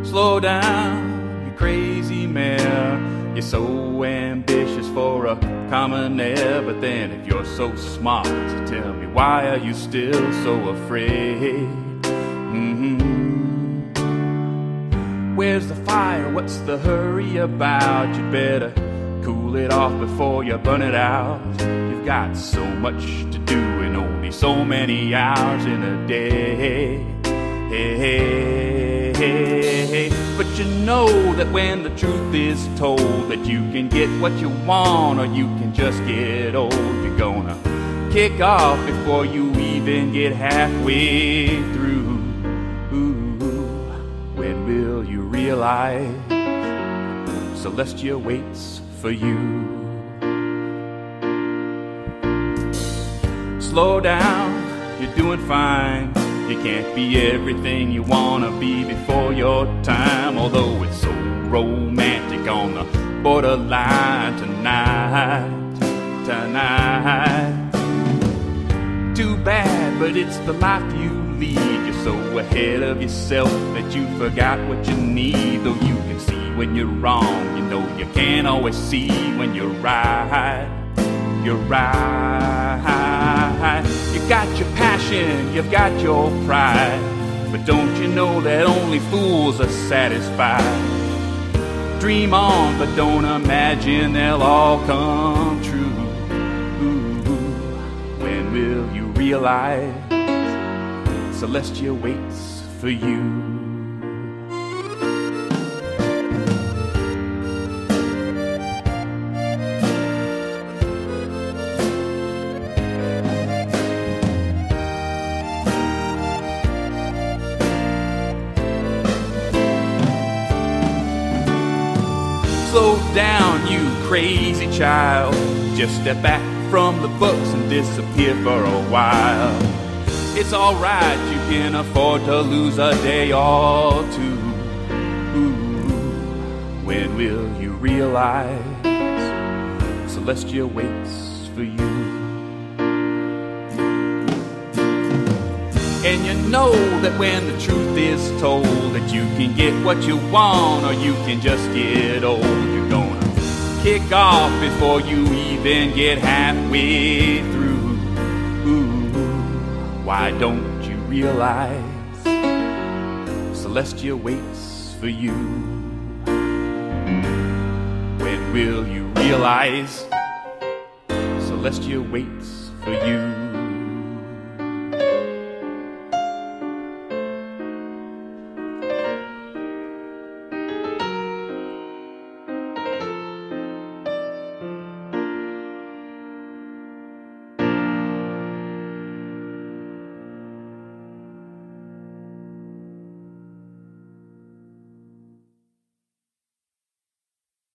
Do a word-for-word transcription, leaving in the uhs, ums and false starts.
Slow down, you crazy mare. You're so ambitious for a commoner, but then if you're so smart, tell me, why are you still so afraid? Mm-hmm. Where's the fire? What's the hurry about? You'd better cool it off before you burn it out. You've got so much to do and only so many hours in a day. Hey, hey, hey, hey. But you know that when the truth is told, that you can get what you want or you can just get old. You're gonna kick off before you even get halfway through. Ooh, when will you realize Celestia waits for you? Slow down, you're doing fine. You can't be everything you wanna be before your time, although it's so romantic on the borderline tonight, tonight. Too bad, but it's the life you lead. You're so ahead of yourself that you forgot what you need. Though you can see when you're wrong, you know you can't always see when you're right. You're right. You got your passion, you've got your pride, but don't you know that only fools are satisfied? Dream on, but don't imagine they'll all come true. Ooh, when will you realize Celestia waits for you? Slow down, you crazy child. Just step back from the books and disappear for a while. It's alright, you can afford to lose a day or two. Ooh, when will you realize Celestia waits for you? And you know that when the truth is told, that you can get what you want or you can just get old. You're gonna kick off before you even get halfway through. Ooh, why don't you realize Celestia waits for you? When will you realize Celestia waits for you?